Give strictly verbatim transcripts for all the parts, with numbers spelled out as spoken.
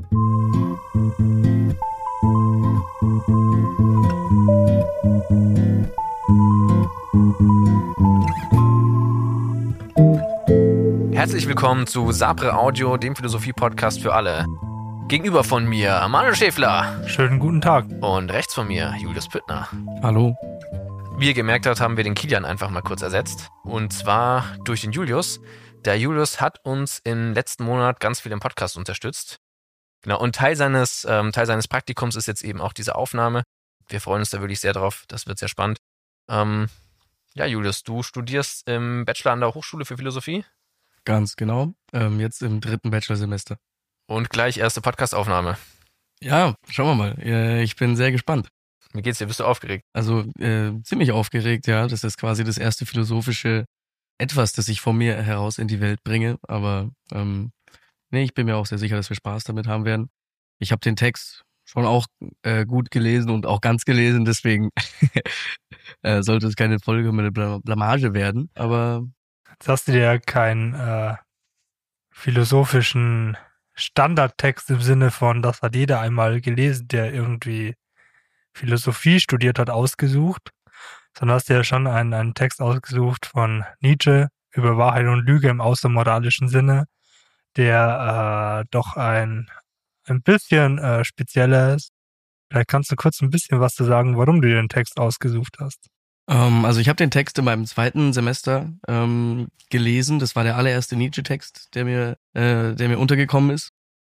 Herzlich willkommen zu Sabre Audio, dem Philosophie-Podcast für alle. Gegenüber von mir Manuel Schäfler. Schönen guten Tag. Und rechts von mir Julius Püttner. Hallo. Wie ihr gemerkt habt, haben wir den Kilian einfach mal kurz ersetzt. Und zwar durch den Julius. Der Julius hat uns im letzten Monat ganz viel im Podcast unterstützt. Genau, und Teil seines, ähm, Teil seines Praktikums ist jetzt eben auch diese Aufnahme. Wir freuen uns da wirklich sehr drauf. Das wird sehr spannend. Ähm, ja, Julius, du studierst im Bachelor an der Hochschule für Philosophie? Ganz genau. Ähm, jetzt im dritten Bachelorsemester. Und gleich erste Podcast-Aufnahme. Ja, schauen wir mal. Äh, ich bin sehr gespannt. Wie geht's dir? Bist du aufgeregt? Also äh, ziemlich aufgeregt, ja. Das ist quasi das erste philosophische Etwas, das ich von mir heraus in die Welt bringe. Aber ähm, nee, ich bin mir auch sehr sicher, dass wir Spaß damit haben werden. Ich habe den Text schon auch äh, gut gelesen und auch ganz gelesen. Deswegen äh, sollte es keine vollkommene Blamage werden. Aber Jetzt hast du dir ja keinen äh, philosophischen Standardtext im Sinne von, das hat jeder einmal gelesen, der irgendwie Philosophie studiert hat, ausgesucht, sondern hast dir ja schon einen, einen Text ausgesucht von Nietzsche über Wahrheit und Lüge im außermoralischen Sinne, der äh, doch ein, ein bisschen äh, spezieller ist. Vielleicht kannst du kurz ein bisschen was zu sagen, warum du dir den Text ausgesucht hast. Ähm, also ich habe den Text in meinem zweiten Semester ähm, gelesen. Das war der allererste Nietzsche-Text, der mir, äh, der mir untergekommen ist.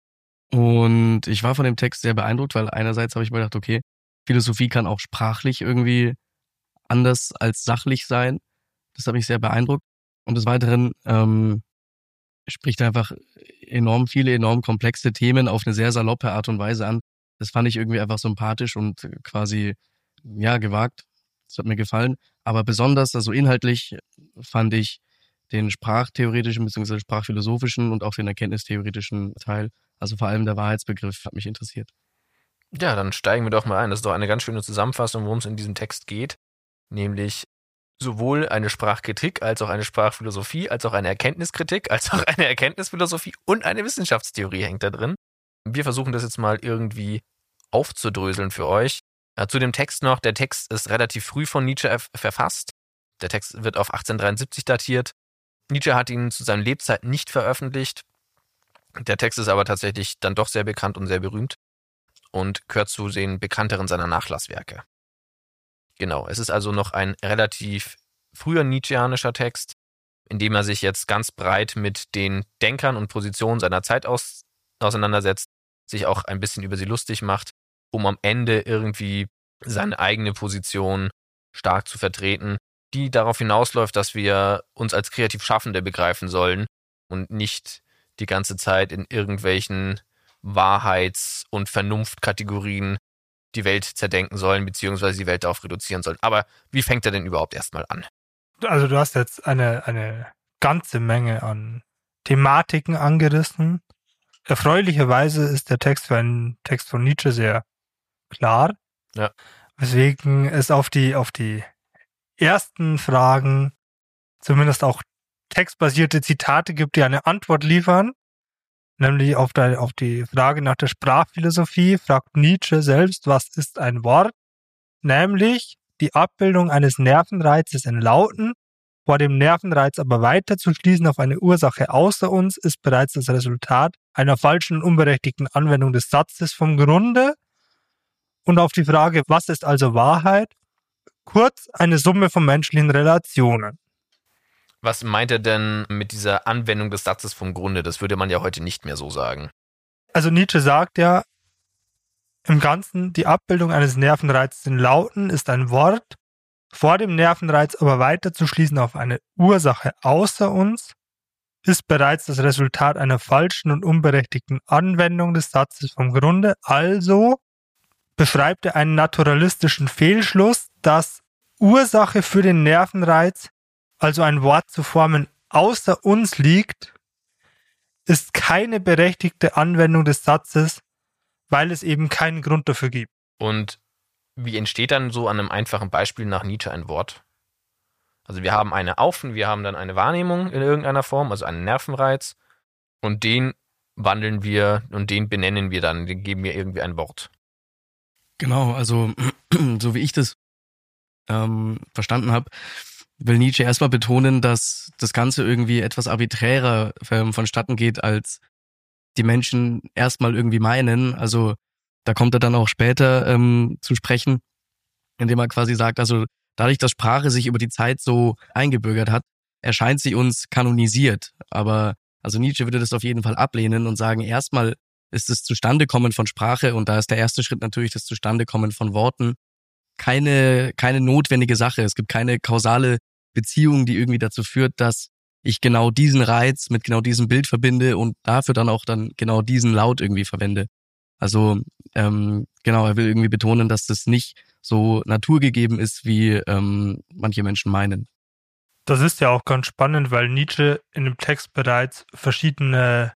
Und ich war von dem Text sehr beeindruckt, weil einerseits habe ich mir gedacht, okay, Philosophie kann auch sprachlich irgendwie anders als sachlich sein. Das hat mich sehr beeindruckt. Und des Weiteren ähm, spricht einfach enorm viele, enorm komplexe Themen auf eine sehr saloppe Art und Weise an. Das fand ich irgendwie einfach sympathisch und quasi, ja, gewagt. Das hat mir gefallen. Aber besonders, also inhaltlich, fand ich den sprachtheoretischen bzw. sprachphilosophischen und auch den erkenntnistheoretischen Teil, also vor allem der Wahrheitsbegriff, hat mich interessiert. Ja, dann steigen wir doch mal ein. Das ist doch eine ganz schöne Zusammenfassung, worum es in diesem Text geht. Nämlich sowohl eine Sprachkritik als auch eine Sprachphilosophie, als auch eine Erkenntniskritik, als auch eine Erkenntnisphilosophie und eine Wissenschaftstheorie hängt da drin. Wir versuchen das jetzt mal irgendwie aufzudröseln für euch. Ja, zu dem Text noch, der Text ist relativ früh von Nietzsche erf- verfasst. Der Text wird auf achtzehnhundertdreiundsiebzig datiert. Nietzsche hat ihn zu seinen Lebzeiten nicht veröffentlicht. Der Text ist aber tatsächlich dann doch sehr bekannt und sehr berühmt und gehört zu den bekannteren seiner Nachlasswerke. Genau, es ist also noch ein relativ früher nietzscheanischer Text, in dem er sich jetzt ganz breit mit den Denkern und Positionen seiner Zeit aus, auseinandersetzt, sich auch ein bisschen über sie lustig macht, um am Ende irgendwie seine eigene Position stark zu vertreten, die darauf hinausläuft, dass wir uns als kreativ Schaffende begreifen sollen und nicht die ganze Zeit in irgendwelchen Wahrheits- und Vernunftkategorien die Welt zerdenken sollen, beziehungsweise die Welt darauf reduzieren sollen. Aber wie fängt er denn überhaupt erstmal an? Also du hast jetzt eine, eine ganze Menge an Thematiken angerissen. Erfreulicherweise ist der Text für einen Text von Nietzsche sehr klar. Ja. Weswegen es auf die, auf die ersten Fragen zumindest auch textbasierte Zitate gibt, die eine Antwort liefern. Nämlich auf die, auf die Frage nach der Sprachphilosophie fragt Nietzsche selbst, was ist ein Wort? Nämlich die Abbildung eines Nervenreizes in Lauten. Vor dem Nervenreiz aber weiterzuschließen auf eine Ursache außer uns, ist bereits das Resultat einer falschen und unberechtigten Anwendung des Satzes vom Grunde. Und auf die Frage, was ist also Wahrheit? Kurz, eine Summe von menschlichen Relationen. Was meint er denn mit dieser Anwendung des Satzes vom Grunde? Das würde man ja heute nicht mehr so sagen. Also Nietzsche sagt ja im Ganzen, die Abbildung eines Nervenreizes in Lauten ist ein Wort, vor dem Nervenreiz aber weiterzuschließen auf eine Ursache außer uns, ist bereits das Resultat einer falschen und unberechtigten Anwendung des Satzes vom Grunde. Also beschreibt er einen naturalistischen Fehlschluss, dass Ursache für den Nervenreiz, also ein Wort zu formen, außer uns liegt, ist keine berechtigte Anwendung des Satzes, weil es eben keinen Grund dafür gibt. Und wie entsteht dann so an einem einfachen Beispiel nach Nietzsche ein Wort? Also wir haben eine Auf- und wir haben dann eine Wahrnehmung in irgendeiner Form, also einen Nervenreiz, und den wandeln wir und den benennen wir dann, den geben wir irgendwie ein Wort. Genau, also so wie ich das ähm, verstanden habe, will Nietzsche erstmal betonen, dass das Ganze irgendwie etwas arbiträrer ähm, vonstatten geht, als die Menschen erstmal irgendwie meinen. Also da kommt er dann auch später ähm, zu sprechen, indem er quasi sagt, also dadurch, dass Sprache sich über die Zeit so eingebürgert hat, erscheint sie uns kanonisiert. Aber also Nietzsche würde das auf jeden Fall ablehnen und sagen, erstmal ist das Zustandekommen von Sprache, und da ist der erste Schritt natürlich das Zustandekommen von Worten, keine keine notwendige Sache. Es gibt keine kausale Beziehung, die irgendwie dazu führt, dass ich genau diesen Reiz mit genau diesem Bild verbinde und dafür dann auch dann genau diesen Laut irgendwie verwende. Also ähm, genau, er will irgendwie betonen, dass das nicht so naturgegeben ist, wie ähm, manche Menschen meinen. Das ist ja auch ganz spannend, weil Nietzsche in dem Text bereits verschiedene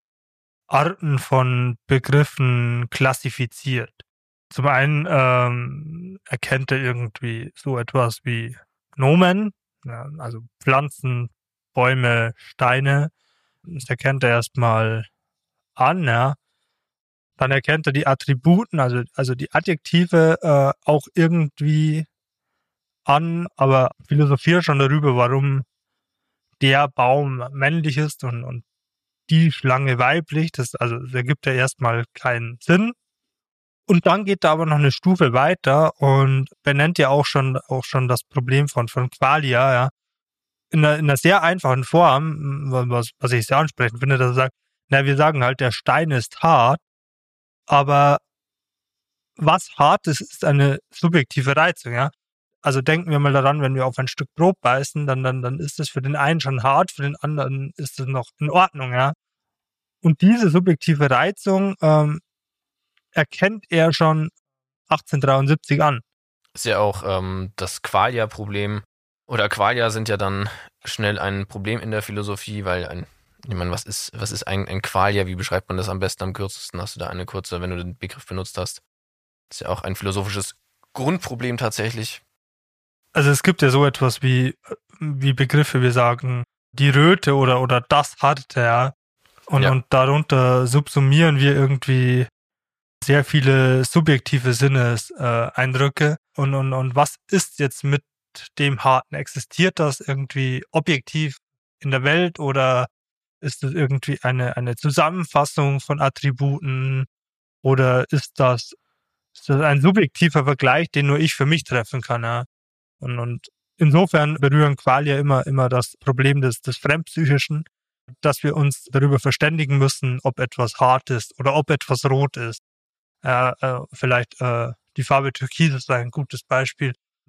Arten von Begriffen klassifiziert. Zum einen ähm, erkennt er irgendwie so etwas wie Nomen, ja, also Pflanzen, Bäume, Steine. Das erkennt er erstmal an, ja. Dann erkennt er die Attributen, also, also die Adjektive äh, auch irgendwie an, aber philosophiert schon darüber, warum der Baum männlich ist und, und die Schlange weiblich. Das, also, das ergibt ja erstmal keinen Sinn. Und dann geht er aber noch eine Stufe weiter und benennt ja auch schon, auch schon das Problem von, von Qualia, ja. In einer, in einer sehr einfachen Form, was, was ich sehr ansprechend finde, dass er sagt, na, wir sagen halt, der Stein ist hart, aber was hart ist, ist eine subjektive Reizung, ja. Also denken wir mal daran, wenn wir auf ein Stück Brot beißen, dann, dann, dann ist es für den einen schon hart, für den anderen ist es noch in Ordnung, ja. Und diese subjektive Reizung ähm, erkennt er schon achtzehnhundertdreiundsiebzig an. Ist ja auch ähm, das Qualia-Problem, oder Qualia sind ja dann schnell ein Problem in der Philosophie, weil ein, ich meine, was ist, was ist ein, ein Qualia, wie beschreibt man das am besten, am kürzesten? Hast du da eine kurze, wenn du den Begriff benutzt hast? Ist ja auch ein philosophisches Grundproblem tatsächlich. Also es gibt ja so etwas wie, wie Begriffe, wir sagen, die Röte oder, oder das Harte, ja. Und, Ja. und darunter subsumieren wir irgendwie sehr viele subjektive Sinneseindrücke. Und, und, und was ist jetzt mit dem Harten? Existiert das irgendwie objektiv in der Welt oder ist das irgendwie eine, eine Zusammenfassung von Attributen oder ist das, ist das ein subjektiver Vergleich, den nur ich für mich treffen kann? Ja? Und, und insofern berühren Qualia immer, immer das Problem des, des Fremdpsychischen, dass wir uns darüber verständigen müssen, ob etwas hart ist oder ob etwas rot ist. Äh, äh, vielleicht äh, die Farbe Türkis ist ein gutes Beispiel,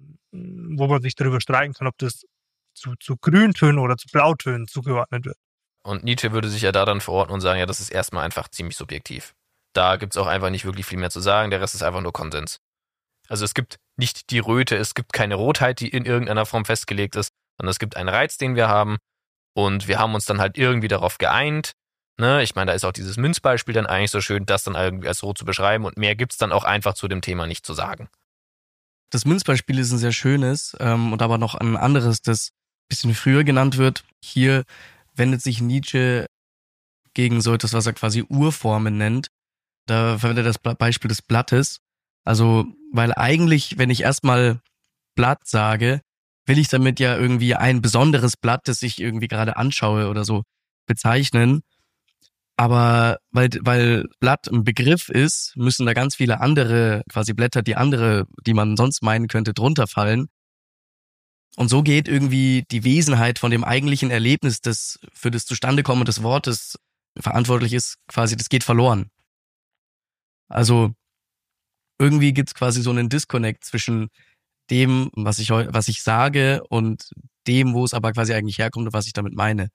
wo man sich darüber streiten kann, ob das zu, zu Grüntönen oder zu Blautönen zugeordnet wird. Und Nietzsche würde sich ja da dann verorten und sagen, ja, das ist erstmal einfach ziemlich subjektiv. Da gibt's auch einfach nicht wirklich viel mehr zu sagen, der Rest ist einfach nur Konsens. Also es gibt nicht die Röte, es gibt keine Rotheit, die in irgendeiner Form festgelegt ist, sondern es gibt einen Reiz, den wir haben und wir haben uns dann halt irgendwie darauf geeint. Ne? Ich meine, da ist auch dieses Münzbeispiel dann eigentlich so schön, das dann irgendwie als rot zu beschreiben und mehr gibt's dann auch einfach zu dem Thema nicht zu sagen. Das Münzbeispiel ist ein sehr schönes ähm, und aber noch ein anderes, das ein bisschen früher genannt wird. Hier wendet sich Nietzsche gegen so etwas, was er quasi Urformen nennt. Da verwendet er das Beispiel des Blattes. Also, weil eigentlich, wenn ich erstmal Blatt sage, will ich damit ja irgendwie ein besonderes Blatt, das ich irgendwie gerade anschaue oder so, bezeichnen. Aber weil, weil Blatt ein Begriff ist, müssen da ganz viele andere quasi Blätter, die andere, die man sonst meinen könnte, drunter fallen. Und so geht irgendwie die Wesenheit von dem eigentlichen Erlebnis, das für das Zustandekommen des Wortes verantwortlich ist, quasi, das geht verloren. Also irgendwie gibt's quasi so einen Disconnect zwischen dem, was ich was ich sage und dem, wo es aber quasi eigentlich herkommt und was ich damit meine.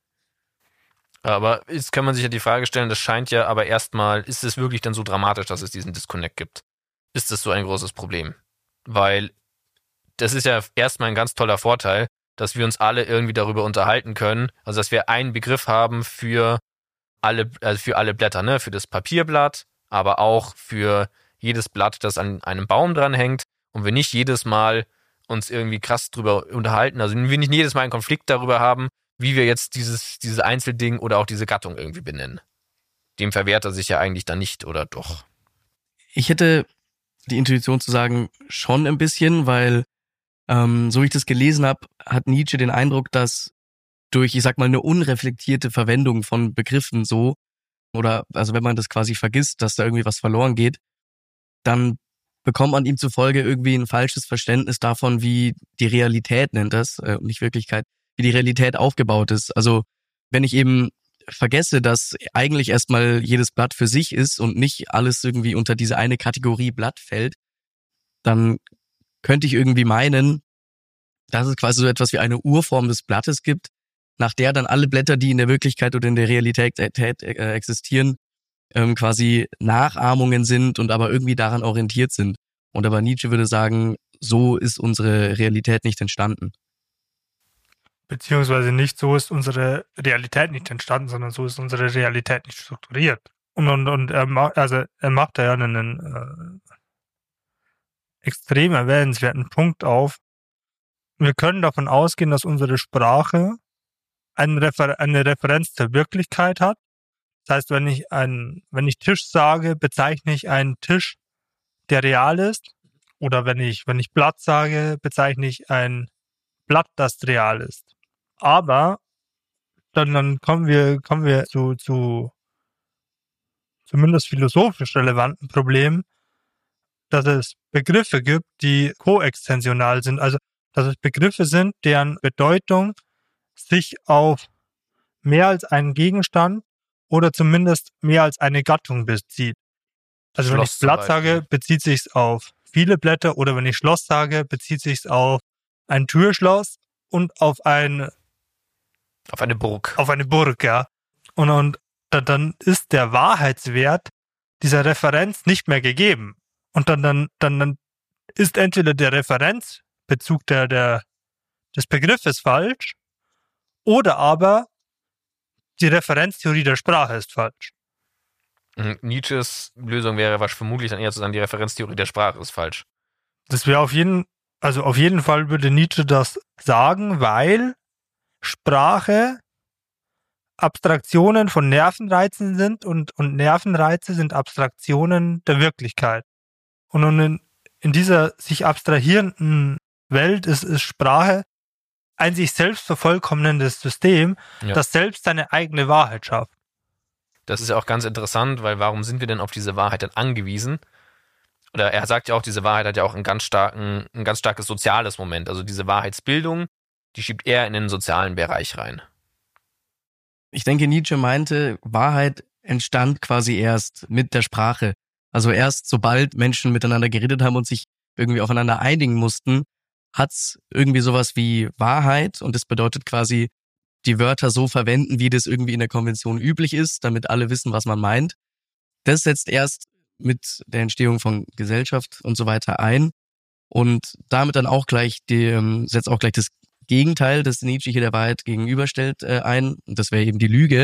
Aber jetzt kann man sich ja die Frage stellen, das scheint ja aber erstmal, ist es wirklich dann so dramatisch, dass es diesen Disconnect gibt? Ist das so ein großes Problem? Weil das ist ja erstmal ein ganz toller Vorteil, dass wir uns alle irgendwie darüber unterhalten können, also dass wir einen Begriff haben für alle, also für alle Blätter, ne, für das Papierblatt, aber auch für jedes Blatt, das an einem Baum dran hängt und wir nicht jedes Mal uns irgendwie krass drüber unterhalten, also wir nicht jedes Mal einen Konflikt darüber haben, wie wir jetzt dieses, dieses Einzelding oder auch diese Gattung irgendwie benennen. dem verwehrt er sich ja eigentlich dann nicht, oder doch? Ich hätte die Intuition zu sagen, schon ein bisschen, weil ähm, so wie ich das gelesen habe, hat Nietzsche den Eindruck, dass durch, ich sag mal, eine unreflektierte Verwendung von Begriffen so, oder also wenn man das quasi vergisst, dass da irgendwie was verloren geht, dann bekommt man ihm zufolge irgendwie ein falsches Verständnis davon, wie die Realität, nennt das, äh, nicht Wirklichkeit, wie die Realität aufgebaut ist. Also wenn ich eben vergesse, dass eigentlich erstmal jedes Blatt für sich ist und nicht alles irgendwie unter diese eine Kategorie Blatt fällt, dann könnte ich irgendwie meinen, dass es quasi so etwas wie eine Urform des Blattes gibt, nach der dann alle Blätter, die in der Wirklichkeit oder in der Realität äh, existieren, ähm, quasi Nachahmungen sind und aber irgendwie daran orientiert sind. Und aber Nietzsche würde sagen, so ist unsere Realität nicht entstanden. Beziehungsweise nicht so ist unsere Realität nicht entstanden, sondern so ist unsere Realität nicht strukturiert. Und, und, und er, ma- also er macht da ja einen äh, extrem erwähnenswerten Punkt auf. Wir können davon ausgehen, dass unsere Sprache eine, Refer- eine Referenz zur Wirklichkeit hat. Das heißt, wenn ich ein, wenn ich Tisch sage, bezeichne ich einen Tisch, der real ist. Oder wenn ich, wenn ich Blatt sage, bezeichne ich ein Blatt, das real ist. Aber dann, dann kommen wir, kommen wir zu, zu zumindest philosophisch relevanten Problemen, dass es Begriffe gibt, die koextensional sind. Also, dass es Begriffe sind, deren Bedeutung sich auf mehr als einen Gegenstand oder zumindest mehr als eine Gattung bezieht. Also wenn Schloss ich zum Blatt Beispiel. sage, bezieht sich's auf viele Blätter, oder wenn ich Schloss sage, bezieht sich's auf ein Türschloss und auf ein Auf eine Burg. auf eine Burg, ja. Und, und da- dann ist der Wahrheitswert dieser Referenz nicht mehr gegeben. Und dann, dann, dann, dann ist entweder der Referenzbezug der, der, des Begriffes falsch, oder aber die Referenztheorie der Sprache ist falsch. Mhm. Nietzsches Lösung wäre wahrscheinlich vermutlich dann eher zu sagen, die Referenztheorie der Sprache ist falsch. Das wäre auf jeden, also auf jeden Fall würde Nietzsche das sagen, weil Sprache Abstraktionen von Nervenreizen sind und, und Nervenreize sind Abstraktionen der Wirklichkeit. Und in, in dieser sich abstrahierenden Welt ist, ist Sprache ein sich selbst vervollkommnendes System, Ja. das selbst seine eigene Wahrheit schafft. Das ist ja auch ganz interessant, weil warum sind wir denn auf diese Wahrheit dann angewiesen? Oder er sagt ja auch, diese Wahrheit hat ja auch einen ganz starken, ein ganz starkes soziales Moment. Also diese Wahrheitsbildung, die schiebt er in den sozialen Bereich rein. Ich denke, Nietzsche meinte, Wahrheit entstand quasi erst mit der Sprache. Also erst sobald Menschen miteinander geredet haben und sich irgendwie aufeinander einigen mussten, hat's irgendwie sowas wie Wahrheit, und das bedeutet quasi, die Wörter so verwenden, wie das irgendwie in der Konvention üblich ist, damit alle wissen, was man meint. Das setzt erst mit der Entstehung von Gesellschaft und so weiter ein und damit dann auch gleich die, ähm, setzt auch gleich das Gegenteil, das Nietzsche hier der Wahrheit gegenüberstellt, äh, ein, und das wäre eben die Lüge.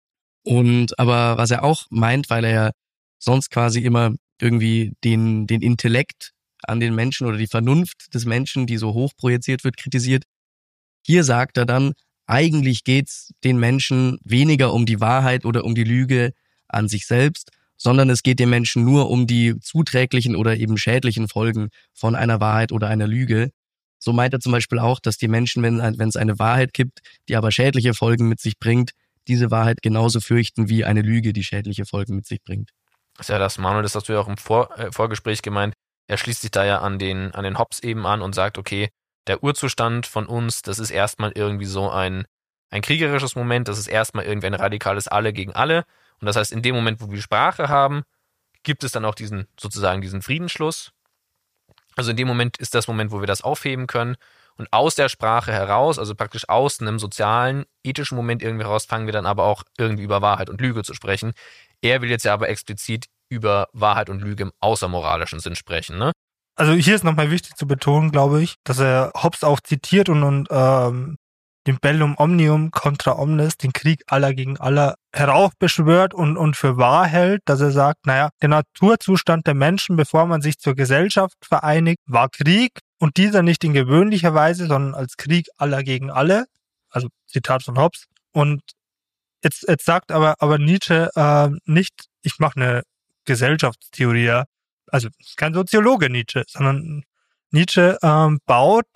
Und aber was er auch meint, weil er ja sonst quasi immer irgendwie den den Intellekt an den Menschen oder die Vernunft des Menschen, die so hoch projiziert wird, kritisiert. Hier sagt er dann, eigentlich geht's den Menschen weniger um die Wahrheit oder um die Lüge an sich selbst, sondern es geht den Menschen nur um die zuträglichen oder eben schädlichen Folgen von einer Wahrheit oder einer Lüge. So meint er zum Beispiel auch, dass die Menschen, wenn, wenn es eine Wahrheit gibt, die aber schädliche Folgen mit sich bringt, diese Wahrheit genauso fürchten wie eine Lüge, die schädliche Folgen mit sich bringt. Das ist ja das, Manuel, das hast du ja auch im Vor äh, Vorgespräch gemeint. Er schließt sich da ja an den, an den Hobbes eben an und sagt, okay, der Urzustand von uns, das ist erstmal irgendwie so ein, ein kriegerisches Moment, das ist erstmal irgendwie ein radikales Alle gegen alle. Und das heißt, in dem Moment, wo wir Sprache haben, gibt es dann auch diesen, sozusagen diesen Friedensschluss. Also in dem Moment ist das Moment, wo wir das aufheben können. Und aus der Sprache heraus, also praktisch aus einem sozialen, ethischen Moment irgendwie heraus, fangen wir dann aber auch irgendwie über Wahrheit und Lüge zu sprechen. Er will jetzt ja aber explizit über Wahrheit und Lüge im außermoralischen Sinn sprechen, ne? Also hier ist nochmal wichtig zu betonen, glaube ich, dass er Hobbes auch zitiert und, und ähm, den Bellum Omnium contra omnes, den Krieg aller gegen aller, heraufbeschwört und, und für wahr hält, dass er sagt, naja, der Naturzustand der Menschen, bevor man sich zur Gesellschaft vereinigt, war Krieg, und dieser nicht in gewöhnlicher Weise, sondern als Krieg aller gegen alle, also Zitat von Hobbes. Und Jetzt, jetzt sagt aber, aber Nietzsche äh, nicht, ich mache eine Gesellschaftstheorie, ja. Also kein Soziologe Nietzsche, sondern Nietzsche ähm, baut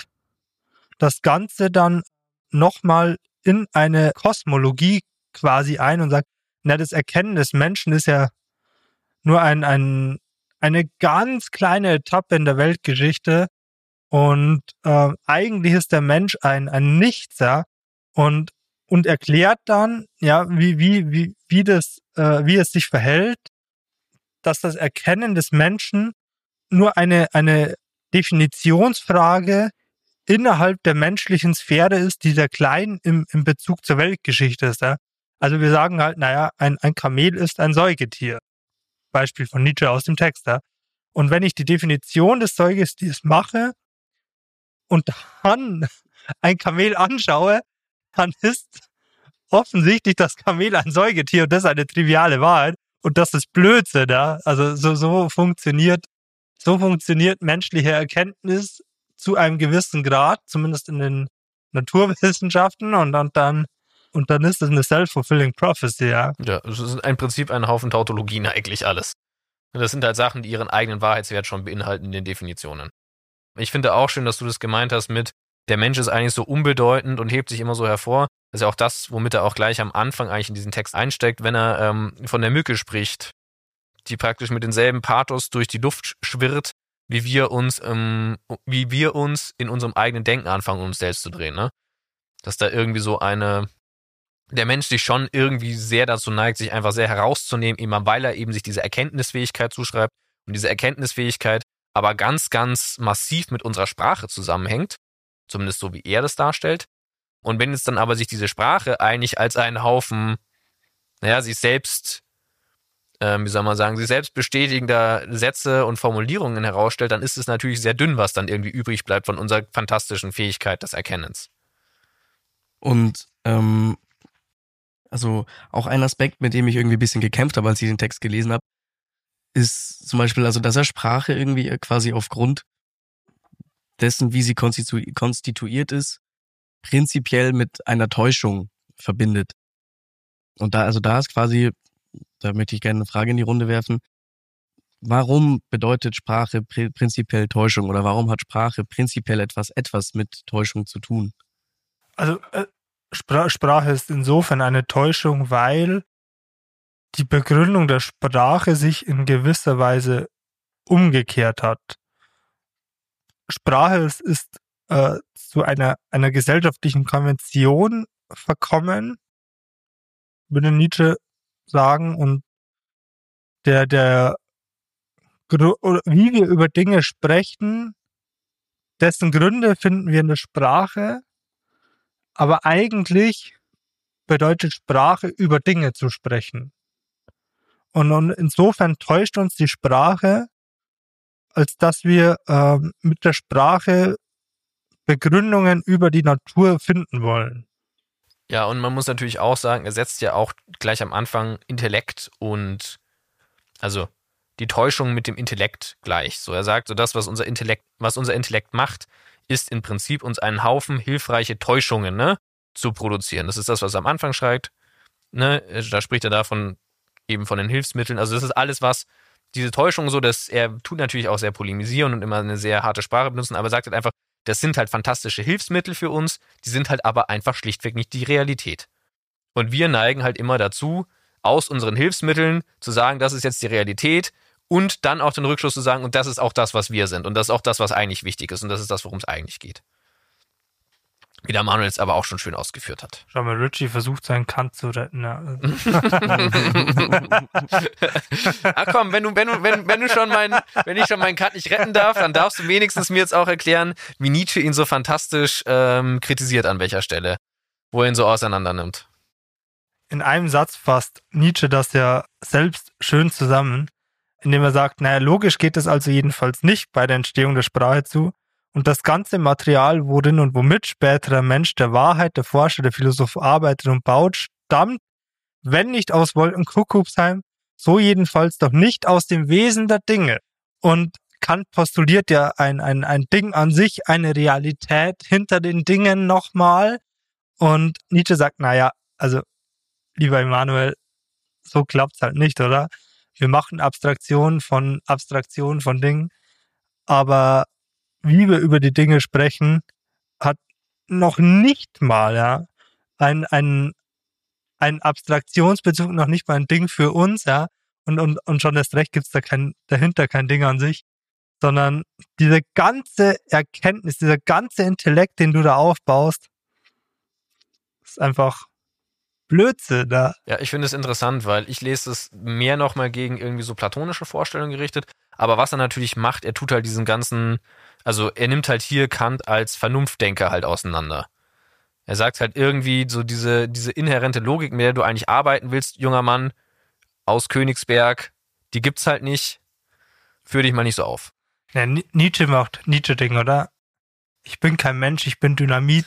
das Ganze dann nochmal in eine Kosmologie quasi ein und sagt, na, das Erkennen des Menschen ist ja nur ein, ein, eine ganz kleine Etappe in der Weltgeschichte und äh, eigentlich ist der Mensch ein, ein Nichtser und, und erklärt dann, ja, wie, wie, wie, wie das, äh, wie es sich verhält, dass das Erkennen des Menschen nur eine, eine Definitionsfrage innerhalb der menschlichen Sphäre ist, die sehr klein im, im Bezug zur Weltgeschichte ist. Ja? Also wir sagen halt, naja, ein, ein Kamel ist ein Säugetier. Beispiel von Nietzsche aus dem Text. Ja? Und wenn ich die Definition des Säugetiers mache und dann ein Kamel anschaue, dann ist offensichtlich das Kamel ein Säugetier und das ist eine triviale Wahrheit. Und das ist Blödsinn. Ja? Also so, so funktioniert, so funktioniert menschliche Erkenntnis zu einem gewissen Grad, zumindest in den Naturwissenschaften, und, und dann und dann ist es eine self-fulfilling prophecy, ja. Ja, es ist im Prinzip ein Haufen Tautologien eigentlich alles. Und das sind halt Sachen, die ihren eigenen Wahrheitswert schon beinhalten in den Definitionen. Ich finde auch schön, dass du das gemeint hast mit, der Mensch ist eigentlich so unbedeutend und hebt sich immer so hervor. Das ist ja auch das, womit er auch gleich am Anfang eigentlich in diesen Text einsteckt, wenn er ähm, von der Mücke spricht, die praktisch mit denselben Pathos durch die Luft schwirrt, wie wir uns, ähm, wie wir uns in unserem eigenen Denken anfangen, uns selbst zu drehen, ne? Dass da irgendwie so eine, der Mensch sich schon irgendwie sehr dazu neigt, sich einfach sehr herauszunehmen, immer weil er eben sich diese Erkenntnisfähigkeit zuschreibt und diese Erkenntnisfähigkeit aber ganz, ganz massiv mit unserer Sprache zusammenhängt, zumindest so wie er das darstellt. Und wenn jetzt dann aber sich diese Sprache eigentlich als einen Haufen, naja, sich selbst Ähm, wie soll man sagen, sich selbst bestätigender Sätze und Formulierungen herausstellt, dann ist es natürlich sehr dünn, was dann irgendwie übrig bleibt von unserer fantastischen Fähigkeit des Erkennens. Und ähm, also auch ein Aspekt, mit dem ich irgendwie ein bisschen gekämpft habe, als ich den Text gelesen habe, ist zum Beispiel, also dass er Sprache irgendwie quasi aufgrund dessen, wie sie konstitu- konstituiert ist, prinzipiell mit einer Täuschung verbindet. Und da, also da ist quasi, da möchte ich gerne eine Frage in die Runde werfen. Warum bedeutet Sprache pr- prinzipiell Täuschung oder warum hat Sprache prinzipiell etwas etwas mit Täuschung zu tun? Also äh, Spra- Sprache ist insofern eine Täuschung, weil die Begründung der Sprache sich in gewisser Weise umgekehrt hat. Sprache ist, ist äh, zu einer, einer gesellschaftlichen Konvention verkommen, würde Nietzsche sagen, und der, der, oder wie wir über Dinge sprechen, dessen Gründe finden wir in der Sprache, aber eigentlich bedeutet Sprache, über Dinge zu sprechen. Und, und insofern täuscht uns die Sprache, als dass wir äh, mit der Sprache Begründungen über die Natur finden wollen. Ja, und man muss natürlich auch sagen, er setzt ja auch gleich am Anfang Intellekt und, also die Täuschung mit dem Intellekt gleich. So, er sagt, so das, was unser Intellekt, was unser Intellekt macht, ist im Prinzip uns einen Haufen hilfreiche Täuschungen, ne, zu produzieren. Das ist das, was er am Anfang schreibt. Ne, da spricht er davon eben von den Hilfsmitteln. Also das ist alles, was diese Täuschung so, dass er tut natürlich auch sehr polemisieren und immer eine sehr harte Sprache benutzen, aber sagt halt einfach, das sind halt fantastische Hilfsmittel für uns, die sind halt aber einfach schlichtweg nicht die Realität. Und wir neigen halt immer dazu, aus unseren Hilfsmitteln zu sagen, das ist jetzt die Realität und dann auch den Rückschluss zu sagen, und das ist auch das, was wir sind und das ist auch das, was eigentlich wichtig ist und das ist das, worum es eigentlich geht. Wie der Manuel es aber auch schon schön ausgeführt hat. Schau mal, Richie versucht seinen Kant zu retten. Ja. Ach komm, wenn du, wenn du, wenn, wenn du schon meinen, wenn ich schon meinen Kant nicht retten darf, dann darfst du wenigstens mir jetzt auch erklären, wie Nietzsche ihn so fantastisch ähm, kritisiert an welcher Stelle, wo er ihn so auseinander nimmt. In einem Satz fasst Nietzsche das ja selbst schön zusammen, indem er sagt, naja, logisch geht es also jedenfalls nicht bei der Entstehung der Sprache zu. Und das ganze Material, worin und womit später der Mensch der Wahrheit, der Forscher, der Philosoph arbeitet und baut, stammt, wenn nicht aus Wolkenkuckucksheim, so jedenfalls doch nicht aus dem Wesen der Dinge. Und Kant postuliert ja ein, ein, ein Ding an sich, eine Realität hinter den Dingen nochmal. Und Nietzsche sagt, naja, also lieber Emanuel, so klappt's halt nicht, oder? Wir machen Abstraktionen von Abstraktionen von Dingen, aber wie wir über die Dinge sprechen, hat noch nicht mal, ja, ein, ein, ein Abstraktionsbezug, noch nicht mal ein Ding für uns, ja, und, und, und schon erst recht gibt's da kein, dahinter kein Ding an sich, sondern diese ganze Erkenntnis, dieser ganze Intellekt, den du da aufbaust, ist einfach Blödsinn, da. Ja, ich finde es interessant, weil ich lese es mehr nochmal gegen irgendwie so platonische Vorstellungen gerichtet. Aber was er natürlich macht, er tut halt diesen ganzen, also er nimmt halt hier Kant als Vernunftdenker halt auseinander. Er sagt halt irgendwie so diese, diese inhärente Logik, mit der du eigentlich arbeiten willst, junger Mann aus Königsberg, die gibt's halt nicht. Führ dich mal nicht so auf. Ja, Nietzsche macht Nietzsche-Ding, oder? Ich bin kein Mensch, ich bin Dynamit.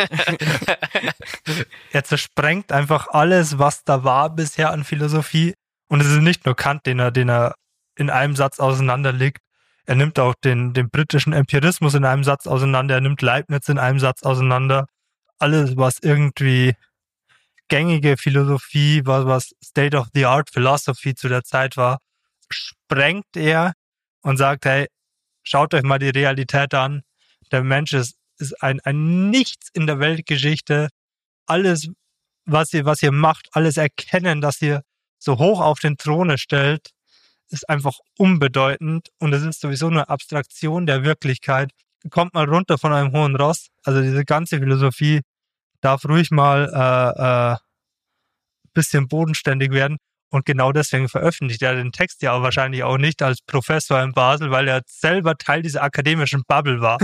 Er zersprengt einfach alles, was da war bisher an Philosophie. Und es ist nicht nur Kant, den er, den er in einem Satz auseinanderlegt. Er nimmt auch den, den britischen Empirismus in einem Satz auseinander. Er nimmt Leibniz in einem Satz auseinander. Alles, was irgendwie gängige Philosophie, was, was State-of-the-Art Philosophy zu der Zeit war, sprengt er und sagt, hey, schaut euch mal die Realität an. Der Mensch ist, ist ein, ein Nichts in der Weltgeschichte. Alles, was ihr, was ihr macht, alles Erkennen, das ihr so hoch auf den Throne stellt, ist einfach unbedeutend und es ist sowieso eine Abstraktion der Wirklichkeit. Kommt mal runter von einem hohen Ross. Also diese ganze Philosophie darf ruhig mal äh, äh, bisschen bodenständig werden. Und genau deswegen veröffentlicht er den Text ja auch wahrscheinlich auch nicht als Professor in Basel, weil er selber Teil dieser akademischen Bubble war.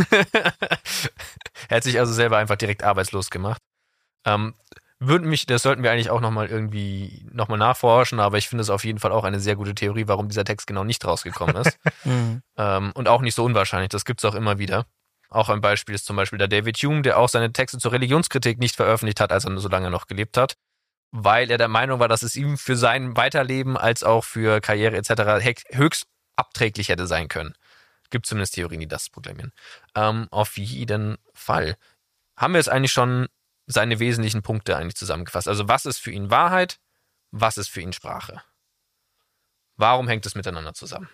Er hat sich also selber einfach direkt arbeitslos gemacht. Ähm, würden mich, das sollten wir eigentlich auch nochmal irgendwie nochmal nachforschen, aber ich finde es auf jeden Fall auch eine sehr gute Theorie, warum dieser Text genau nicht rausgekommen ist. mhm. ähm, und auch nicht so unwahrscheinlich, das gibt es auch immer wieder. Auch ein Beispiel ist zum Beispiel der David Hume, der auch seine Texte zur Religionskritik nicht veröffentlicht hat, als er so lange noch gelebt hat, weil er der Meinung war, dass es ihm für sein Weiterleben als auch für Karriere et cetera höchst abträglich hätte sein können. Gibt zumindest Theorien, die das proklamieren. Ähm, auf jeden Fall. Haben wir jetzt eigentlich schon seine wesentlichen Punkte eigentlich zusammengefasst? Also was ist für ihn Wahrheit? Was ist für ihn Sprache? Warum hängt es miteinander zusammen?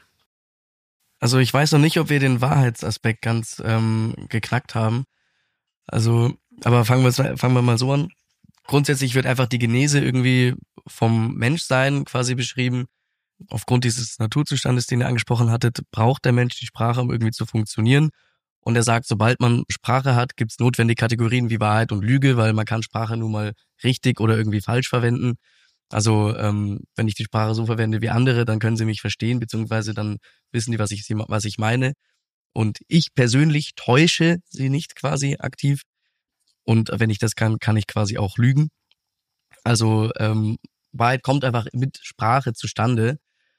Also ich weiß noch nicht, ob wir den Wahrheitsaspekt ganz ähm, geknackt haben. Also, aber fangen wir, fangen wir mal so an. Grundsätzlich wird einfach die Genese irgendwie vom Menschsein quasi beschrieben. Aufgrund dieses Naturzustandes, den ihr angesprochen hattet, braucht der Mensch die Sprache, um irgendwie zu funktionieren. Und er sagt, sobald man Sprache hat, gibt es notwendige Kategorien wie Wahrheit und Lüge, weil man kann Sprache nun mal richtig oder irgendwie falsch verwenden. Also ähm, wenn ich die Sprache so verwende wie andere, dann können sie mich verstehen, beziehungsweise dann wissen die, was ich, was ich meine. Und ich persönlich täusche sie nicht quasi aktiv. Und wenn ich das kann, kann ich quasi auch lügen. Also ähm, Wahrheit kommt einfach mit Sprache zustande.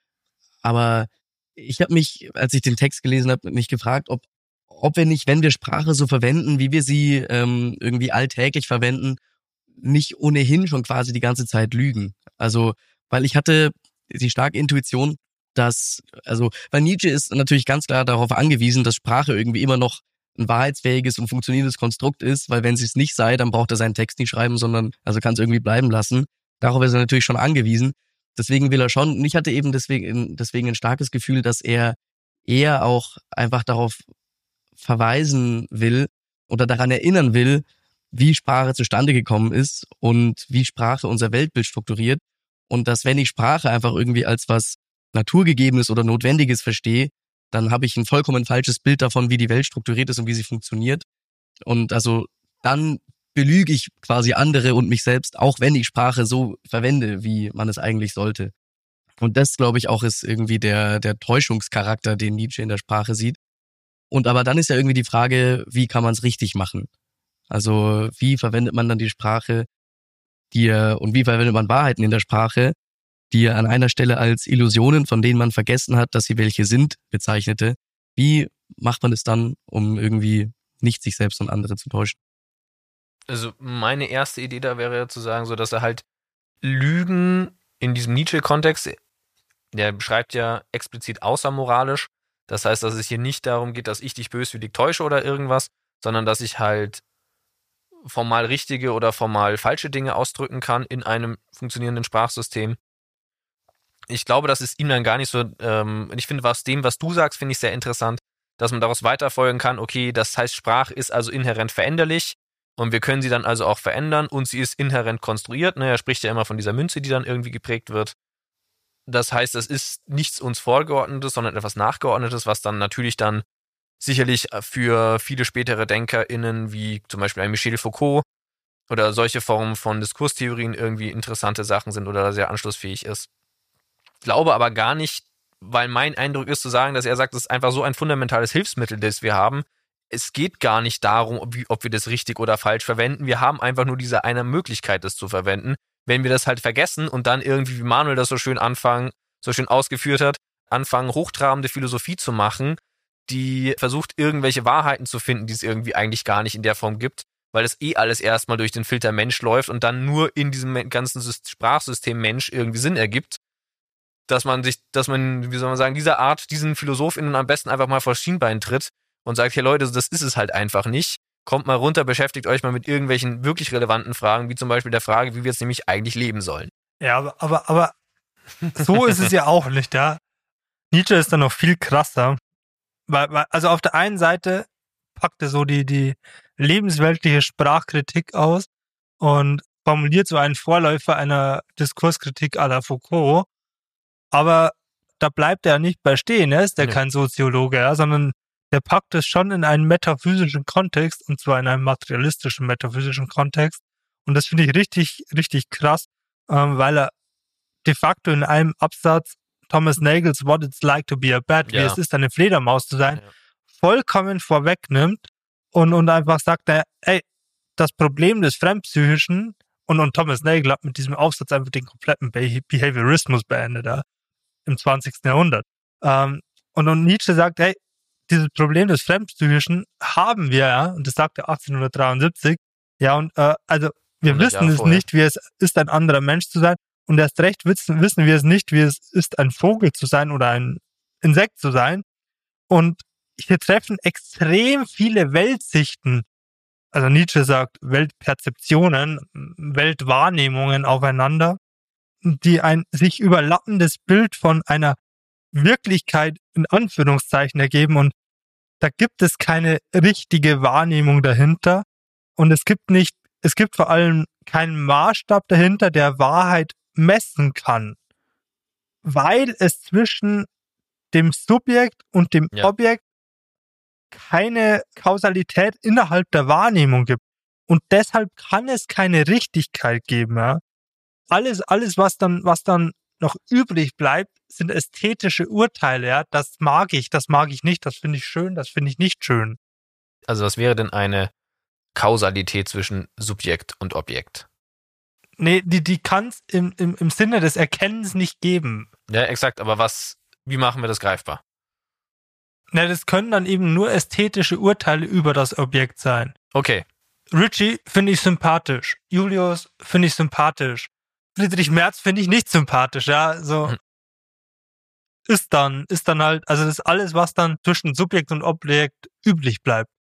Aber ich habe mich, als ich den Text gelesen habe, mich gefragt, ob ob wir nicht, wenn wir Sprache so verwenden, wie wir sie ähm, irgendwie alltäglich verwenden, nicht ohnehin schon quasi die ganze Zeit lügen. Also, weil ich hatte die starke Intuition, dass, also, weil Nietzsche ist natürlich ganz klar darauf angewiesen, dass Sprache irgendwie immer noch ein wahrheitsfähiges und funktionierendes Konstrukt ist, weil wenn sie es nicht sei, dann braucht er seinen Text nicht schreiben, sondern, also kann es irgendwie bleiben lassen. Darauf ist er natürlich schon angewiesen. Deswegen will er schon, und ich hatte eben deswegen, deswegen ein starkes Gefühl, dass er eher auch einfach darauf verweisen will oder daran erinnern will, wie Sprache zustande gekommen ist und wie Sprache unser Weltbild strukturiert und dass, wenn ich Sprache einfach irgendwie als was Naturgegebenes oder Notwendiges verstehe, dann habe ich ein vollkommen falsches Bild davon, wie die Welt strukturiert ist und wie sie funktioniert. Und also dann belüge ich quasi andere und mich selbst, auch wenn ich Sprache so verwende, wie man es eigentlich sollte. Und das, glaube ich, auch ist irgendwie der, der Täuschungscharakter, den Nietzsche in der Sprache sieht. Und aber dann ist ja irgendwie die Frage, wie kann man es richtig machen? Also wie verwendet man dann die Sprache, die er, und wie verwendet man Wahrheiten in der Sprache, die er an einer Stelle als Illusionen, von denen man vergessen hat, dass sie welche sind, bezeichnete. Wie macht man es dann, um irgendwie nicht sich selbst und andere zu täuschen? Also meine erste Idee da wäre zu sagen, so dass er halt Lügen in diesem Nietzsche-Kontext, der beschreibt ja explizit außermoralisch. Das heißt, dass es hier nicht darum geht, dass ich dich böswillig täusche oder irgendwas, sondern dass ich halt formal richtige oder formal falsche Dinge ausdrücken kann in einem funktionierenden Sprachsystem. Ich glaube, das ist ihm dann gar nicht so, ähm, ich finde, was dem, was du sagst, finde ich sehr interessant, dass man daraus weiterfolgen kann, okay, das heißt, Sprache ist also inhärent veränderlich und wir können sie dann also auch verändern und sie ist inhärent konstruiert. Ne? Er spricht ja immer von dieser Münze, die dann irgendwie geprägt wird. Das heißt, es ist nichts uns Vorgeordnetes, sondern etwas Nachgeordnetes, was dann natürlich dann sicherlich für viele spätere DenkerInnen, wie zum Beispiel ein Michel Foucault oder solche Formen von Diskurstheorien irgendwie interessante Sachen sind oder sehr anschlussfähig ist. Ich glaube aber gar nicht, weil mein Eindruck ist zu sagen, dass er sagt, es ist einfach so ein fundamentales Hilfsmittel, das wir haben. Es geht gar nicht darum, ob, ob wir das richtig oder falsch verwenden. Wir haben einfach nur diese eine Möglichkeit, das zu verwenden. Wenn wir das halt vergessen und dann irgendwie, wie Manuel das so schön anfangen, so schön ausgeführt hat, anfangen, hochtrabende Philosophie zu machen, die versucht, irgendwelche Wahrheiten zu finden, die es irgendwie eigentlich gar nicht in der Form gibt, weil das eh alles erstmal durch den Filter Mensch läuft und dann nur in diesem ganzen Sprachsystem Mensch irgendwie Sinn ergibt, dass man sich, dass man, wie soll man sagen, dieser Art, diesen PhilosophInnen am besten einfach mal vor Schienbein tritt und sagt, hey Leute, das ist es halt einfach nicht. Kommt mal runter, beschäftigt euch mal mit irgendwelchen wirklich relevanten Fragen, wie zum Beispiel der Frage, wie wir jetzt nämlich eigentlich leben sollen. Ja, aber, aber, aber so ist es ja auch nicht, ja. Nietzsche ist dann noch viel krasser. Weil, weil, also auf der einen Seite packt er so die, die lebensweltliche Sprachkritik aus und formuliert so einen Vorläufer einer Diskurskritik à la Foucault. Aber da bleibt er nicht bei stehen, er ist ja Nee. kein Soziologe, ja, sondern der packt es schon in einen metaphysischen Kontext, und zwar in einen materialistischen metaphysischen Kontext. Und das finde ich richtig, richtig krass, ähm, weil er de facto in einem Absatz Thomas Nagels What It's Like to Be a Bat, Ja. wie es ist, eine Fledermaus zu sein, Ja. vollkommen vorwegnimmt und, und einfach sagt, er, ey, das Problem des Fremdpsychischen, und, und Thomas Nagel hat mit diesem Aufsatz einfach den kompletten Be- Behaviorismus beendet, ja, im zwanzigsten Jahrhundert. Ähm, und, und Nietzsche sagt, hey, dieses Problem des Fremdpsychischen haben wir, ja, und das sagt er achtzehnhundertdreiundsiebzig, ja, und äh, also wir hundert wissen Jahre es vorher. nicht, wie es ist, ein anderer Mensch zu sein, und erst recht wissen, wissen wir es nicht, wie es ist, ein Vogel zu sein oder ein Insekt zu sein. Und hier treffen extrem viele Weltsichten, also Nietzsche sagt Weltperzeptionen, Weltwahrnehmungen aufeinander, die ein sich überlappendes Bild von einer Wirklichkeit in Anführungszeichen ergeben, und da gibt es keine richtige Wahrnehmung dahinter, und es gibt nicht, es gibt vor allem keinen Maßstab dahinter, der Wahrheit messen kann, weil es zwischen dem Subjekt und dem Ja. Objekt keine Kausalität innerhalb der Wahrnehmung gibt. Und deshalb kann es keine Richtigkeit geben. Ja? Alles, alles, was dann, was dann noch übrig bleibt, sind ästhetische Urteile. Ja? Das mag ich, das mag ich nicht, das finde ich schön, das finde ich nicht schön. Also was wäre denn eine Kausalität zwischen Subjekt und Objekt? Nee, die, die kann es im, im, im Sinne des Erkennens nicht geben. Ja, exakt, aber was, wie machen wir das greifbar? Na, das können dann eben nur ästhetische Urteile über das Objekt sein. Okay, Richie finde ich sympathisch. Julius finde ich sympathisch. Friedrich Merz finde ich nicht sympathisch, ja, so. Mhm. Ist dann, ist dann halt, also das ist alles, was dann zwischen Subjekt und Objekt üblich bleibt.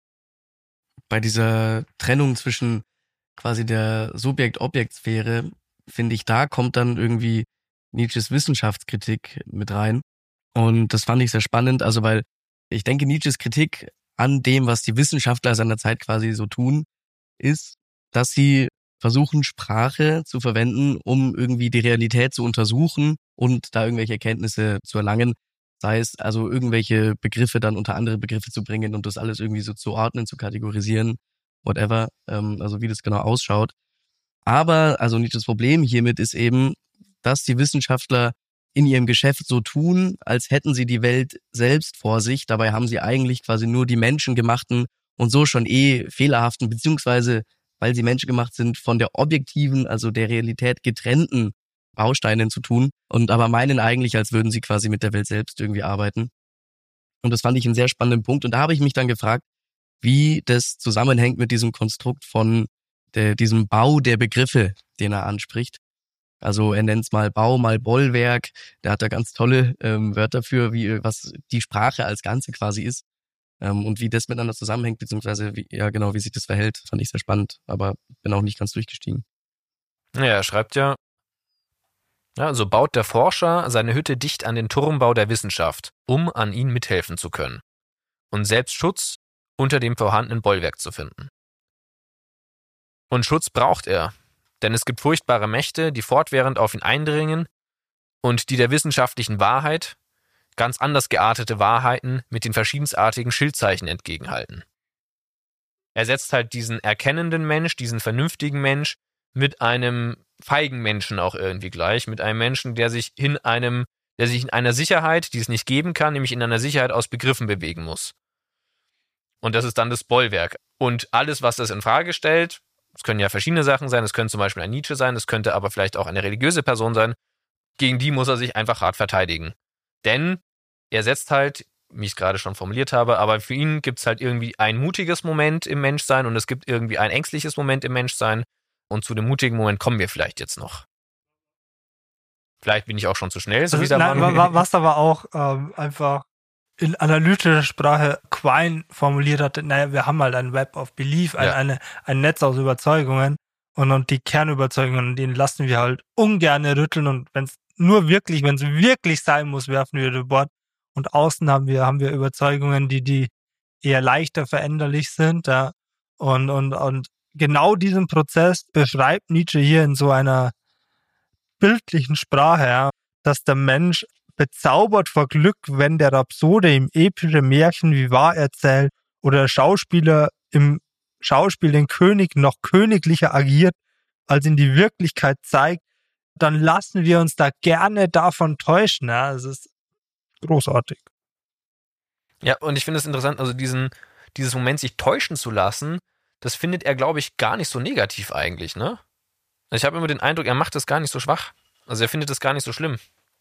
Bei dieser Trennung zwischen quasi der Subjekt-Objekt-Sphäre, finde ich, da kommt dann irgendwie Nietzsches Wissenschaftskritik mit rein. Und das fand ich sehr spannend, also weil ich denke, Nietzsches Kritik an dem, was die Wissenschaftler seiner Zeit quasi so tun, ist, dass sie versuchen, Sprache zu verwenden, um irgendwie die Realität zu untersuchen und da irgendwelche Erkenntnisse zu erlangen. Sei es also irgendwelche Begriffe dann unter andere Begriffe zu bringen und das alles irgendwie so zu ordnen, zu kategorisieren, whatever, ähm, also wie das genau ausschaut. Aber, also Nietzsches Problem hiermit ist eben, dass die Wissenschaftler in ihrem Geschäft so tun, als hätten sie die Welt selbst vor sich. Dabei haben sie eigentlich quasi nur die menschengemachten und so schon eh fehlerhaften, beziehungsweise, weil sie menschengemacht sind, von der objektiven, also der Realität getrennten Bausteinen zu tun und aber meinen eigentlich, als würden sie quasi mit der Welt selbst irgendwie arbeiten. Und das fand ich einen sehr spannenden Punkt. Und da habe ich mich dann gefragt, wie das zusammenhängt mit diesem Konstrukt von der, diesem Bau der Begriffe, den er anspricht. Also er nennt es mal Bau, mal Bollwerk. Der hat da ganz tolle ähm, Wörter für, wie was die Sprache als Ganze quasi ist. Ähm, und wie das miteinander zusammenhängt, beziehungsweise wie, ja genau, wie sich das verhält, fand ich sehr spannend, aber bin auch nicht ganz durchgestiegen. Ja, er schreibt ja, ja, so baut der Forscher seine Hütte dicht an den Turmbau der Wissenschaft, um an ihn mithelfen zu können und selbst Schutz unter dem vorhandenen Bollwerk zu finden. Und Schutz braucht er, denn es gibt furchtbare Mächte, die fortwährend auf ihn eindringen und die der wissenschaftlichen Wahrheit, ganz anders geartete Wahrheiten mit den verschiedensartigen Schildzeichen entgegenhalten. Er setzt halt diesen erkennenden Mensch, diesen vernünftigen Mensch mit einem feigen Menschen auch irgendwie gleich, mit einem Menschen, der sich in einem, der sich in einer Sicherheit, die es nicht geben kann, nämlich in einer Sicherheit aus Begriffen bewegen muss. Und das ist dann das Bollwerk. Und alles, was das in Frage stellt, es können ja verschiedene Sachen sein, es könnte zum Beispiel ein Nietzsche sein, es könnte aber vielleicht auch eine religiöse Person sein, gegen die muss er sich einfach hart verteidigen. Denn er setzt halt, wie ich es gerade schon formuliert habe, aber für ihn gibt es halt irgendwie ein mutiges Moment im Menschsein und es gibt irgendwie ein ängstliches Moment im Menschsein und zu dem mutigen Moment kommen wir vielleicht jetzt noch. Vielleicht bin ich auch schon zu schnell, so Das wie ist, der nein, Mann. wa- was aber auch ähm, einfach in analytischer Sprache Quine formuliert hat, naja, wir haben halt ein Web of Belief, ein, Ja. eine, ein Netz aus Überzeugungen und, und die Kernüberzeugungen, den lassen wir halt ungern rütteln und wenn es nur wirklich, wenn es wirklich sein muss, werfen wir über Bord und außen haben wir, haben wir Überzeugungen, die, die eher leichter veränderlich sind, ja, und, und, und genau diesen Prozess beschreibt Nietzsche hier in so einer bildlichen Sprache, ja, dass der Mensch bezaubert vor Glück, wenn der Rhapsode ihm epische Märchen wie wahr erzählt oder der Schauspieler im Schauspiel den König noch königlicher agiert, als in die Wirklichkeit zeigt, dann lassen wir uns da gerne davon täuschen. Ja, es ist großartig. Ja, und ich finde es interessant, also diesen, dieses Moment, sich täuschen zu lassen, das findet er, glaube ich, gar nicht so negativ eigentlich, ne? Ich habe immer den Eindruck, er macht das gar nicht so schwach. Also er findet das gar nicht so schlimm.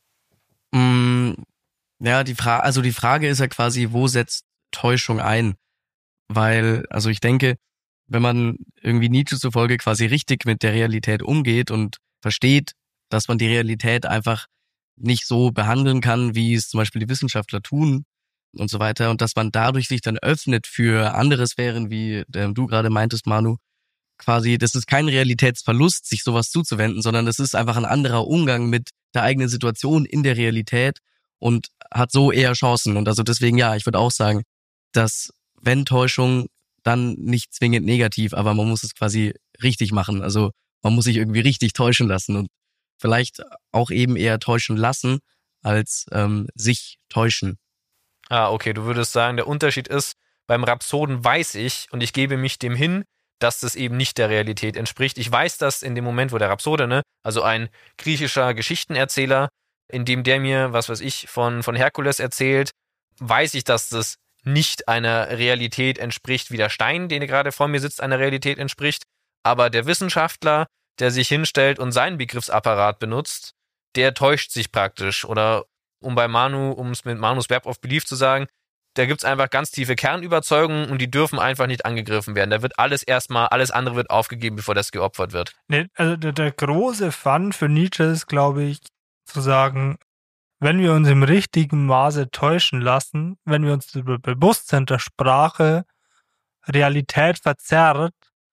Mm, ja, die Frage, also die Frage ist ja quasi, wo setzt Täuschung ein? Weil, also ich denke, wenn man irgendwie Nietzsche zufolge quasi richtig mit der Realität umgeht und versteht, dass man die Realität einfach nicht so behandeln kann, wie es zum Beispiel die Wissenschaftler tun und so weiter, und dass man dadurch sich dann öffnet für andere Sphären, wie ähm, du gerade meintest, Manu, quasi, das ist kein Realitätsverlust, sich sowas zuzuwenden, sondern das ist einfach ein anderer Umgang mit der eigenen Situation in der Realität und hat so eher Chancen. Und also deswegen, ja, ich würde auch sagen, dass wenn Täuschung, dann nicht zwingend negativ, aber man muss es quasi richtig machen. Also man muss sich irgendwie richtig täuschen lassen und vielleicht auch eben eher täuschen lassen, als ähm, sich täuschen. Ah, okay, du würdest sagen, der Unterschied ist, beim Rhapsoden weiß ich und ich gebe mich dem hin, dass das eben nicht der Realität entspricht. Ich weiß das in dem Moment, wo der Rhapsode, ne, also ein griechischer Geschichtenerzähler, in dem der mir, was weiß ich, von, von Herkules erzählt, weiß ich, dass das nicht einer Realität entspricht, wie der Stein, den gerade vor mir sitzt, einer Realität entspricht. Aber der Wissenschaftler, der sich hinstellt und seinen Begriffsapparat benutzt, der täuscht sich praktisch. Oder um bei Manu, um es mit Manus Web of Belief zu sagen, da gibt's einfach ganz tiefe Kernüberzeugungen und die dürfen einfach nicht angegriffen werden. Da wird alles erstmal, alles andere wird aufgegeben, bevor das geopfert wird. Nee, also der, der große Fun für Nietzsche ist, glaube ich, zu sagen, wenn wir uns im richtigen Maße täuschen lassen, wenn wir uns über Bewusstsein der Sprache Realität verzerrt,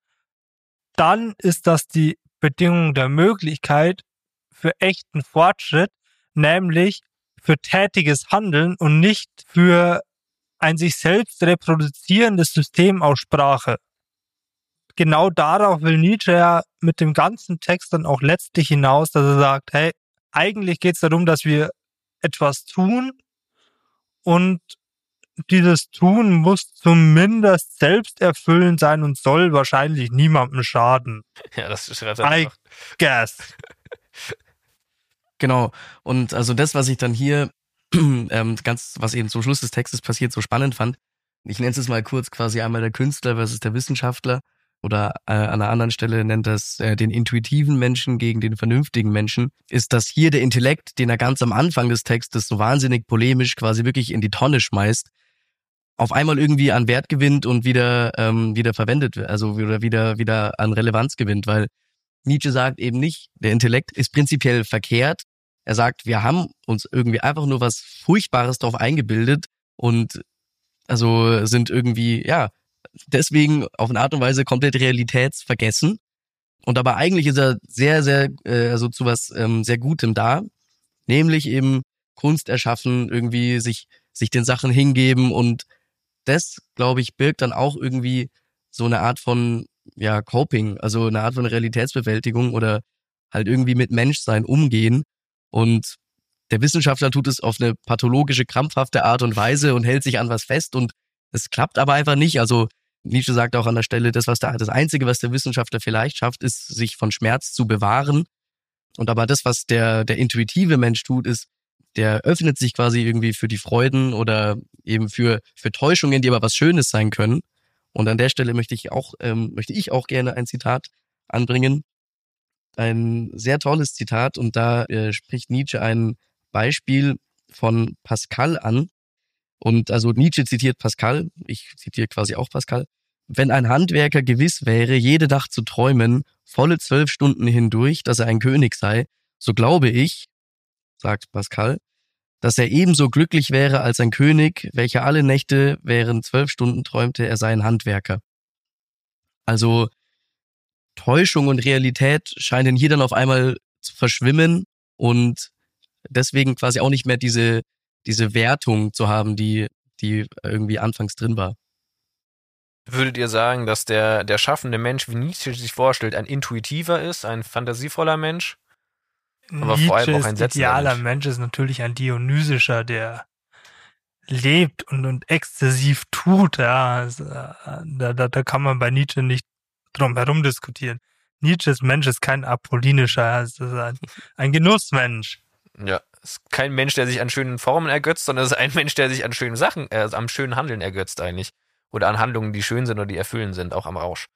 dann ist das die Bedingung der Möglichkeit für echten Fortschritt, nämlich für tätiges Handeln und nicht für ein sich selbst reproduzierendes System aus Sprache. Genau darauf will Nietzsche ja mit dem ganzen Text dann auch letztlich hinaus, dass er sagt, hey, eigentlich geht es darum, dass wir etwas tun und dieses Tun muss zumindest selbsterfüllend sein und soll wahrscheinlich niemandem schaden. Ja, das ist halt I einfach. guess. Genau. Und also das, was ich dann hier ähm, ganz, was eben zum Schluss des Textes passiert, so spannend fand, ich nenne es mal kurz quasi einmal der Künstler versus der Wissenschaftler, oder äh, an einer anderen Stelle nennt das äh, den intuitiven Menschen gegen den vernünftigen Menschen, ist, dass hier der Intellekt, den er ganz am Anfang des Textes so wahnsinnig polemisch quasi wirklich in die Tonne schmeißt, auf einmal irgendwie an Wert gewinnt und wieder ähm, wieder verwendet wird, also wieder wieder wieder an Relevanz gewinnt, weil Nietzsche sagt eben nicht, der Intellekt ist prinzipiell verkehrt. Er sagt, wir haben uns irgendwie einfach nur was Furchtbares drauf eingebildet und Also sind irgendwie, ja, deswegen auf eine Art und Weise komplett realitätsvergessen. Und aber eigentlich ist er sehr, sehr, äh, also zu was ähm, sehr Gutem da. Nämlich eben Kunst erschaffen, irgendwie sich, sich den Sachen hingeben. Und das, glaube ich, birgt dann auch irgendwie so eine Art von, ja, Coping, also eine Art von Realitätsbewältigung oder halt irgendwie mit Menschsein umgehen. Und der Wissenschaftler tut es auf eine pathologische, krampfhafte Art und Weise und hält sich an was fest und es klappt aber einfach nicht. Also Nietzsche sagt auch an der Stelle, das, was der, das Einzige, was der Wissenschaftler vielleicht schafft, ist, sich von Schmerz zu bewahren. Und aber das, was der, der intuitive Mensch tut, ist, der öffnet sich quasi irgendwie für die Freuden oder eben für, für Täuschungen, die aber was Schönes sein können. Und an der Stelle möchte ich auch, ähm, möchte ich auch gerne ein Zitat anbringen. Ein sehr tolles Zitat und da äh, spricht Nietzsche ein Beispiel von Pascal an. Und also Nietzsche zitiert Pascal, ich zitiere quasi auch Pascal. Wenn ein Handwerker gewiss wäre, jede Nacht zu träumen, volle zwölf Stunden hindurch, dass er ein König sei, so glaube ich, sagt Pascal, dass er ebenso glücklich wäre als ein König, welcher alle Nächte während zwölf Stunden träumte, er sei ein Handwerker. Also Täuschung und Realität scheinen hier dann auf einmal zu verschwimmen und deswegen quasi auch nicht mehr diese, diese Wertung zu haben, die, die irgendwie anfangs drin war. Würdet ihr sagen, dass der, der schaffende Mensch, wie Nietzsche sich vorstellt, ein intuitiver ist, ein fantasievoller Mensch? Aber Nietzsche vor allem auch ist ein setzender idealer Mensch. Mensch, ist natürlich ein Dionysischer, der lebt und, und exzessiv tut. Ja, also, da, da, da kann man bei Nietzsche nicht drum herum diskutieren. Nietzsches Mensch ist kein apollinischer, es ist ein, ein Genussmensch. Ja, es ist kein Mensch, der sich an schönen Formen ergötzt, sondern es ist ein Mensch, der sich an schönen Sachen, äh, am schönen Handeln ergötzt eigentlich. Oder an Handlungen, die schön sind oder die erfüllend sind, auch am Rausch.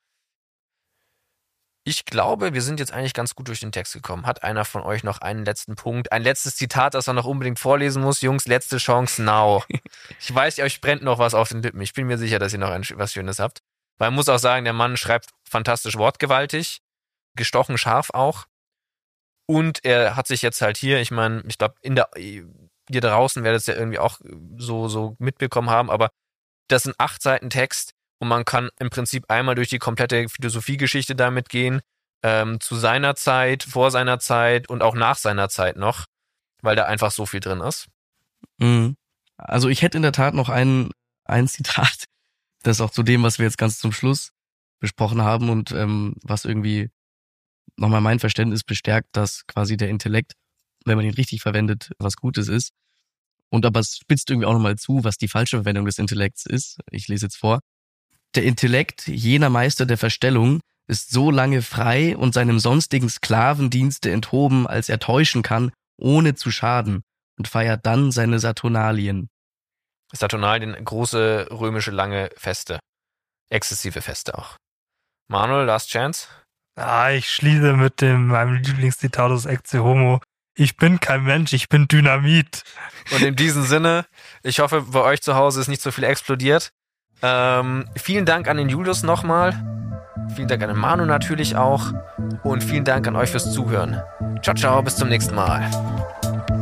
Ich glaube, wir sind jetzt eigentlich ganz gut durch den Text gekommen. Hat einer von euch noch einen letzten Punkt? Ein letztes Zitat, das er noch unbedingt vorlesen muss? Jungs, letzte Chance now. Ich weiß, euch brennt noch was auf den Lippen. Ich bin mir sicher, dass ihr noch ein, was Schönes habt. Weil man muss auch sagen, der Mann schreibt fantastisch wortgewaltig, gestochen scharf auch. Und er hat sich jetzt halt hier, ich meine, ich glaube, in der, ihr draußen werdet es ja irgendwie auch so, so mitbekommen haben, aber das sind acht Seiten Text und man kann im Prinzip einmal durch die komplette Philosophiegeschichte damit gehen, ähm, zu seiner Zeit, vor seiner Zeit und auch nach seiner Zeit noch, weil da einfach so viel drin ist. Mhm. Also ich hätte in der Tat noch ein, ein Zitat, das auch zu dem, was wir jetzt ganz zum Schluss besprochen haben und ähm, was irgendwie nochmal mein Verständnis bestärkt, dass quasi der Intellekt, wenn man ihn richtig verwendet, was Gutes ist. Und aber es spitzt irgendwie auch nochmal zu, was die falsche Verwendung des Intellekts ist. Ich lese jetzt vor. Der Intellekt, jener Meister der Verstellung, ist so lange frei und seinem sonstigen Sklavendienste enthoben, als er täuschen kann, ohne zu schaden, und feiert dann seine Saturnalien. Saturnalien, große römische lange Feste. Exzessive Feste auch. Manuel, Last Chance? Ah, ich schließe mit dem meinem Lieblingszitat aus Ecce Homo. Ich bin kein Mensch, ich bin Dynamit. Und in diesem Sinne, ich hoffe, bei euch zu Hause ist nicht so viel explodiert. Ähm, vielen Dank an den Julius nochmal. Vielen Dank an den Manu natürlich auch. Und vielen Dank an euch fürs Zuhören. Ciao, ciao, bis zum nächsten Mal.